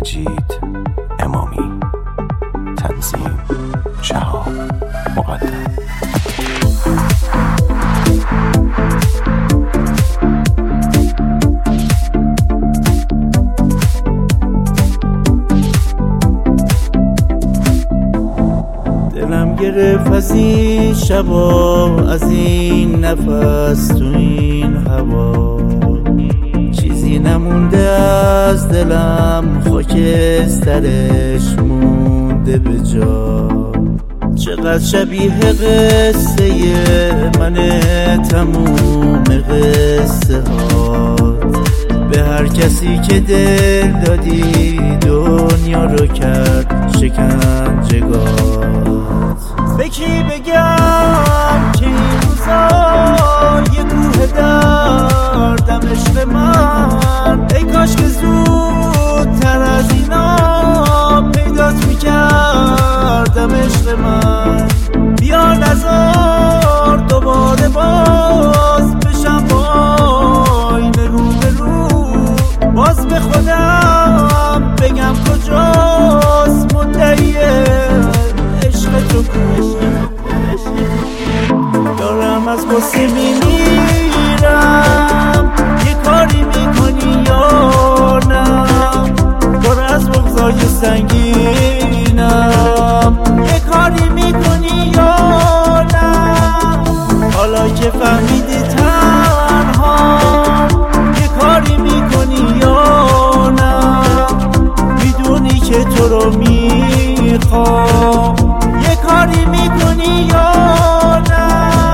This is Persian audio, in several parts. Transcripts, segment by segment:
مجید امامی، تنظیم شهاب مقدم. دلم گرفت از این شبا، از این نفس تو این هوا، چیزی نمونده از دلم، خاکسترش مونده به جا. چقدر شبیه قصه من تموم قصه هات، به هر کسی که دل دادی دنیا رو کرد شکنجه‌گاه. به کی بگم که این روزا یه کوه دردم عشق من، ای کاش که زودتر از اینا پیدات میکردم عشق من. بیا نزار دوباره باز بشم با آینه رو به رو، باز به خودم بگم کجاست مدعی عشق تو. دارم از غصه میمیرم، یه کاری میکنی یا نه؟ پر از بغضای سنگینم، یه کاری میکنی یا نه؟ حالا که فهمیدی تنها، یه کاری میکنی یا نه؟ میدونی که تو رو میخوام، یه کاری میکنی یا نه؟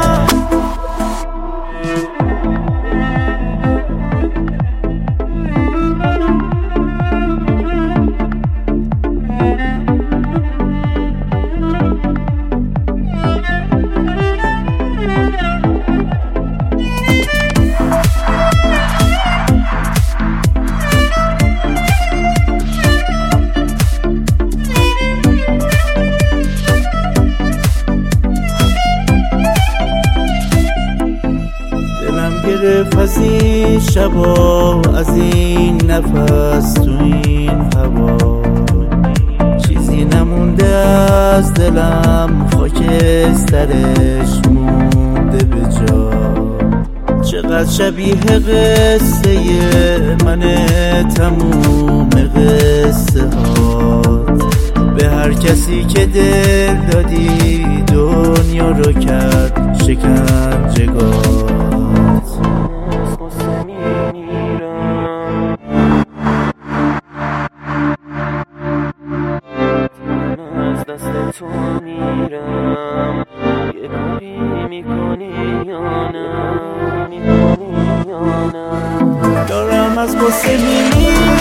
گرفت از این شبا، از این نفس تو این هوا، چیزی نمونده از دلم، خاکسترش مونده به جا. چقدر شبیه قصه من تموم قصه هات، به هر کسی که دل دادی دنیا رو کرد شکنجه‌گاه. تو میرم، یه کاری میکنی یا نه؟ دارم از غصه میمیرم،